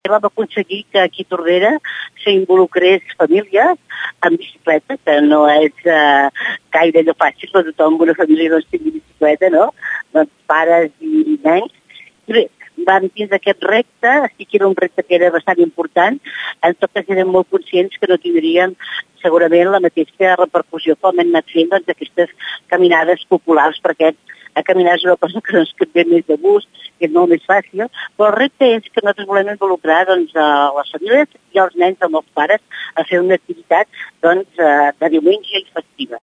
que vam aconseguir que aquí a Tordera s'involucrés famílies en bicicleta, que no és gaire allò fàcil per tothom, una família doncs tingui bicicleta, no? Doncs pares i nens. I bé, vam dins d'aquest repte, sí que era un repte que era bastant important, en tot cas érem molt conscients que no tindríem segurament la mateixa repercussió com hem anat fent doncs, aquestes caminades populars, perquè a caminar és una cosa que ens ve més de gust, que és molt més fàcil, però el repte és que nosaltres volem involucrar doncs, a les famílies i als nens amb els pares a fer una activitat doncs, de diumenge i festiva.